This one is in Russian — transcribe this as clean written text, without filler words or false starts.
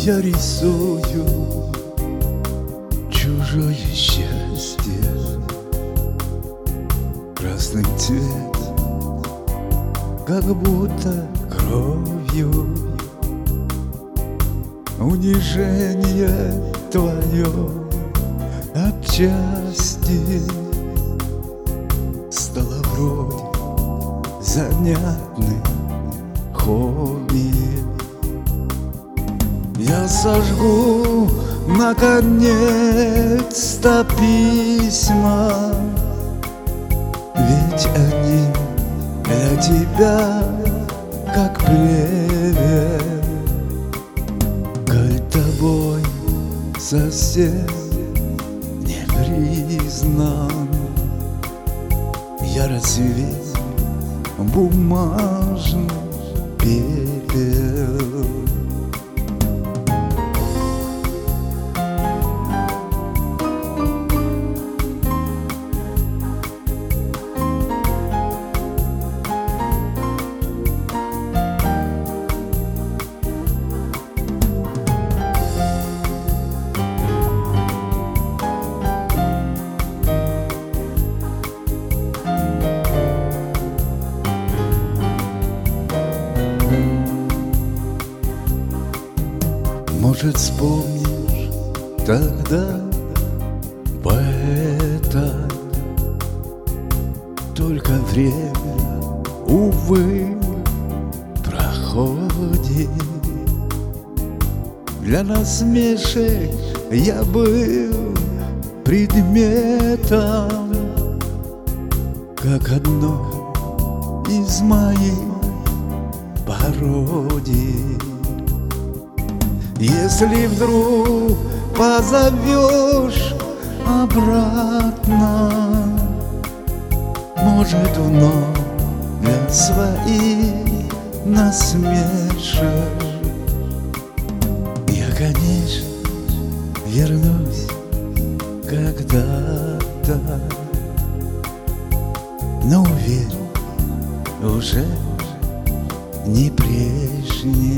Я рисую чужое счастье, красный цвет, как будто кровью. Унижение твое отчасти стало вроде занятным хобби. Я сожгу наконец-то письма, ведь они для тебя как плевел. Коль тобой совсем не признан, я расцвет бумажный пепел. Может, вспомнишь тогда поэта, только время, увы, проходит. Для насмешек я был предметом, как одно из моих пародий. Если вдруг позовешь обратно, может, вновь для своих насмешек я, конечно, вернусь когда-то, но уверен, уже не прежний.